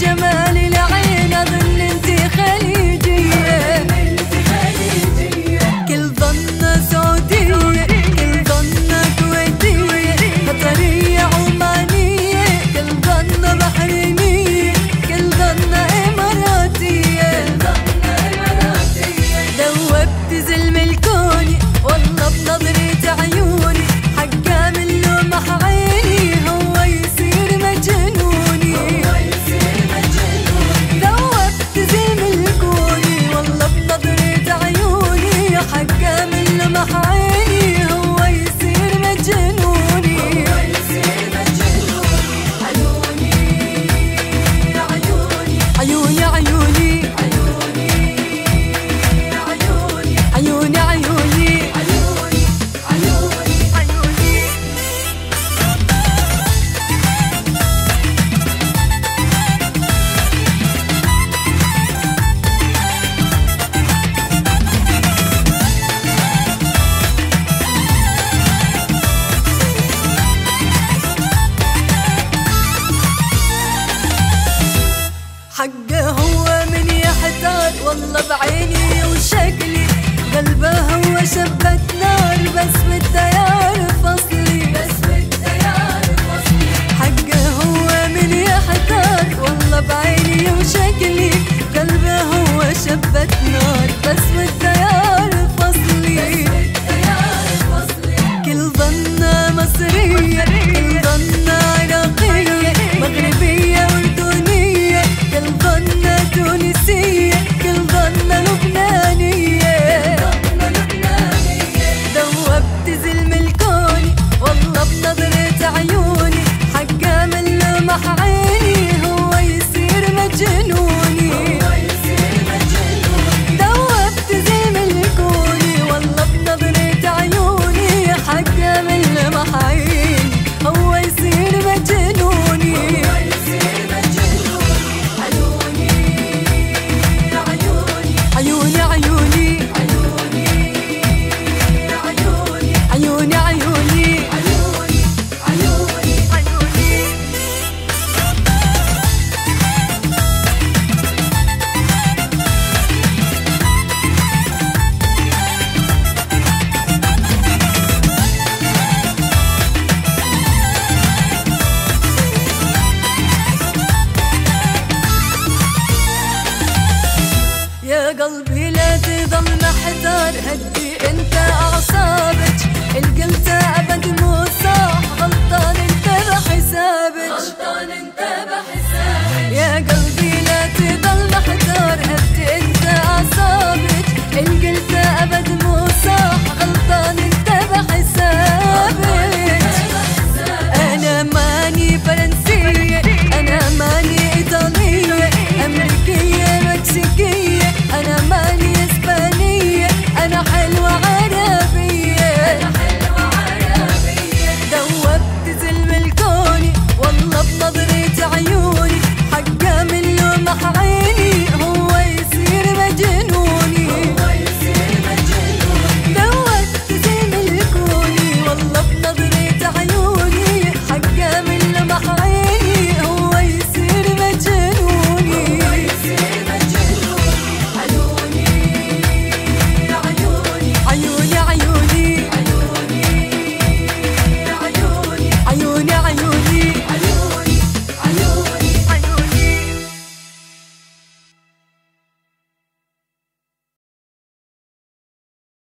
جمال العين أظن انتي خليجية، كل ظنة سعودية، كل ظنة كويتية، قطرية عمانية، كل ظنة بحرينية، كل ظنة إماراتية، دوبت زلم الكوني والله بنظرة عيوني، حقا من لمح عيني هو يصير مجنوني، دوبت زلم الكوني والله بنظرة عيوني، حقا من لمح عيني هو يصير مجنوني، عيوني عيوني عيوني عيوني حقه هو من يحتار والله بعيني وشكلي، قلبه هو شبة نار بس بالتيار فصلي، حقه هو من يحتار والله بعيني وشكلي، قلبه هو شبة نار بس بالتيار فصلي، كل ظنة مصرية، كل ظنة عراقية، مغربية أردنية، كل ظنة تونسية، كل ظنة لبنانية، دوبت زلم الكوني والله بنظرة عيوني، حقا من لمح عيني هو يصير مجنوني، دوبت زلم الكوني والله بنظرة عيوني، حقا من لمح عيني هو يصير مجنوني، عيوني عيوني عيوني عيوني يا قلبي لا تظل محتار، هدي